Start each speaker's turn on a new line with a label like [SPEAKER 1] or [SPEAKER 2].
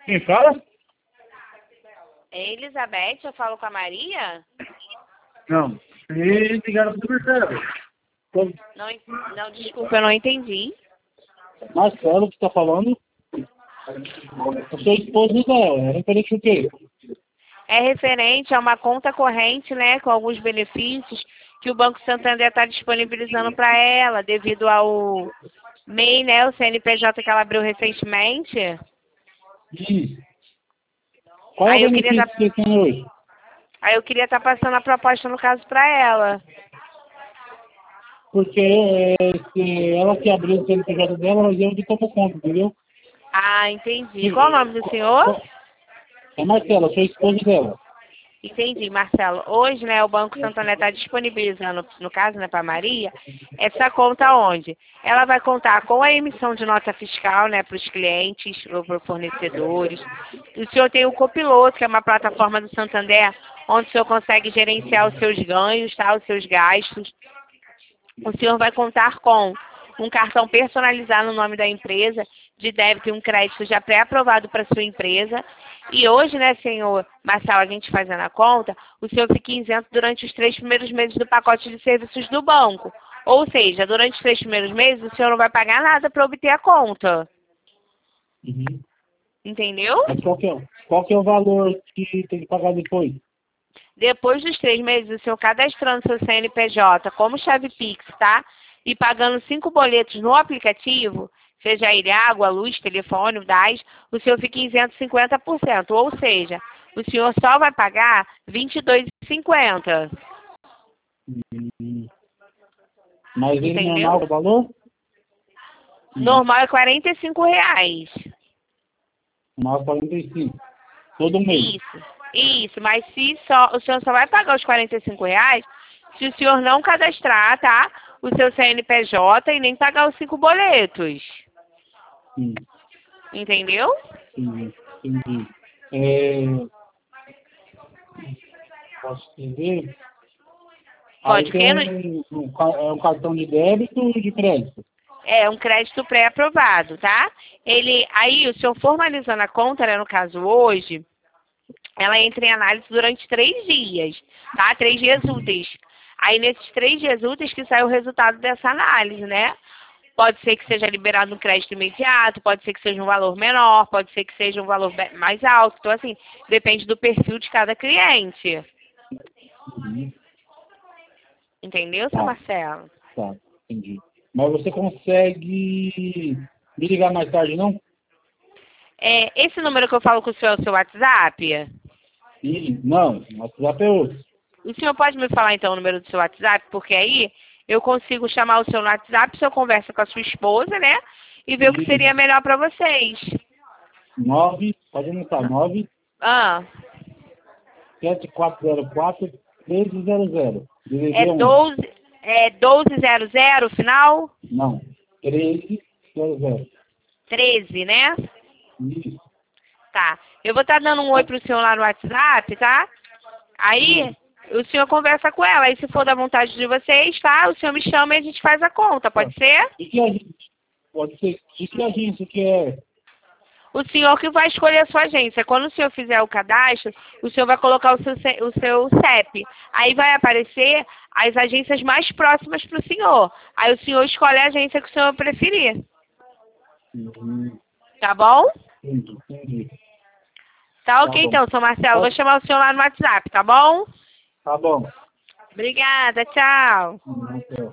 [SPEAKER 1] Quem fala?
[SPEAKER 2] É Elizabeth, eu falo com a Maria?
[SPEAKER 1] Não. Eles ligaram pro Marcelo.
[SPEAKER 2] Não, não, desculpa, eu não entendi.
[SPEAKER 1] Marcelo que tá falando. Eu sou esposo dela. É referente o quê?
[SPEAKER 2] É referente a uma conta corrente, né, com alguns benefícios que o Banco Santander está disponibilizando para ela, devido ao MEI, né, o CNPJ que ela abriu recentemente.
[SPEAKER 1] Isso. Qual é o
[SPEAKER 2] Aí eu queria
[SPEAKER 1] benefício
[SPEAKER 2] tá,
[SPEAKER 1] que você tem hoje?
[SPEAKER 2] aí eu queria estar passando a proposta no caso para ela.
[SPEAKER 1] Porque se ela que abriu o CNPJ dela, mas eu que tomo conta, entendeu?
[SPEAKER 2] Ah, entendi. Qual o nome do senhor?
[SPEAKER 1] É Marcelo, eu sou esposo dela.
[SPEAKER 2] Entendi, Marcelo. Hoje, né, o Banco Santander está disponibilizando, no caso, né, para Maria, essa conta onde? Ela vai contar com a emissão de nota fiscal, né, para os clientes ou para os fornecedores. O senhor tem o Copiloto, que é uma plataforma do Santander, onde o senhor consegue gerenciar os seus ganhos, tá, os seus gastos. O senhor vai contar com um cartão personalizado no nome da empresa, de débito e um crédito já pré-aprovado para sua empresa. E hoje, né, senhor Marcelo, a gente fazendo a conta, o senhor fica isento durante os 3 primeiros meses do pacote de serviços do banco. Ou seja, durante os 3 primeiros meses, o senhor não vai pagar nada para obter a conta.
[SPEAKER 1] Uhum.
[SPEAKER 2] Entendeu?
[SPEAKER 1] Mas qual que é o valor que tem que pagar depois?
[SPEAKER 2] Depois dos 3 meses, o senhor cadastrando seu CNPJ como chave Pix, tá? E pagando 5 boletos no aplicativo, seja ele água, luz, telefone, gás, o senhor fica isento 50%. Ou seja, o senhor só vai pagar R$ 22,50.
[SPEAKER 1] Uhum. Mas ele normal
[SPEAKER 2] Entendeu?
[SPEAKER 1] o valor?
[SPEAKER 2] Normal é R$ 45.
[SPEAKER 1] Normal 45. Todo mês.
[SPEAKER 2] Isso. Mas se só, o senhor só vai pagar os R$ 45 se o senhor não cadastrar, tá? O seu CNPJ e nem pagar os 5 boletos.
[SPEAKER 1] Sim,
[SPEAKER 2] Entendeu?
[SPEAKER 1] sim, entendi. Posso dizer? Aí
[SPEAKER 2] Pode
[SPEAKER 1] tem
[SPEAKER 2] que
[SPEAKER 1] um cartão de débito e de crédito.
[SPEAKER 2] é um crédito pré-aprovado, tá? Aí o senhor formalizando a conta, né, no caso hoje, ela entra em análise durante 3 dias, tá? 3 dias úteis. Aí nesses 3 dias úteis que sai o resultado dessa análise, né? Pode ser que seja liberado um crédito imediato, pode ser que seja um valor menor, pode ser que seja um valor mais alto. Então, assim, depende do perfil de cada cliente.
[SPEAKER 1] Uhum.
[SPEAKER 2] Entendeu, seu
[SPEAKER 1] Tá,
[SPEAKER 2] Marcelo?
[SPEAKER 1] tá, entendi. Mas você consegue me ligar mais tarde, não?
[SPEAKER 2] Esse número que eu falo com o senhor é o seu WhatsApp?
[SPEAKER 1] Sim, não, o WhatsApp é outro.
[SPEAKER 2] O senhor pode me falar, então, o número do seu WhatsApp? Porque aí eu consigo chamar o senhor no WhatsApp, o senhor conversa com a sua esposa, né? E ver o que seria melhor para vocês.
[SPEAKER 1] 9, pode anotar,
[SPEAKER 2] Ah,
[SPEAKER 1] 97404-1300.
[SPEAKER 2] é
[SPEAKER 1] DDD 1.
[SPEAKER 2] 1200, final?
[SPEAKER 1] Não, 1300.
[SPEAKER 2] 13, né?
[SPEAKER 1] Isso.
[SPEAKER 2] Tá. Eu vou estar dando um oi pro senhor lá no WhatsApp, tá? Aí o senhor conversa com ela. Aí se for da vontade de vocês, tá? O senhor me chama e a gente faz a conta, pode ser?
[SPEAKER 1] E que agência? Pode ser. De que agência que é?
[SPEAKER 2] O senhor que vai escolher a sua agência. Quando o senhor fizer o cadastro, o senhor vai colocar o seu CEP. Aí vai aparecer as agências mais próximas para o senhor. Aí o senhor escolhe a agência que o senhor preferir.
[SPEAKER 1] Uhum.
[SPEAKER 2] Tá bom?
[SPEAKER 1] Entendi.
[SPEAKER 2] Tá
[SPEAKER 1] Tá
[SPEAKER 2] ok
[SPEAKER 1] bom.
[SPEAKER 2] então, seu Marcelo. Vou chamar o senhor lá no WhatsApp, tá bom?
[SPEAKER 1] Tá bom.
[SPEAKER 2] Obrigada, tchau.
[SPEAKER 1] Uhum.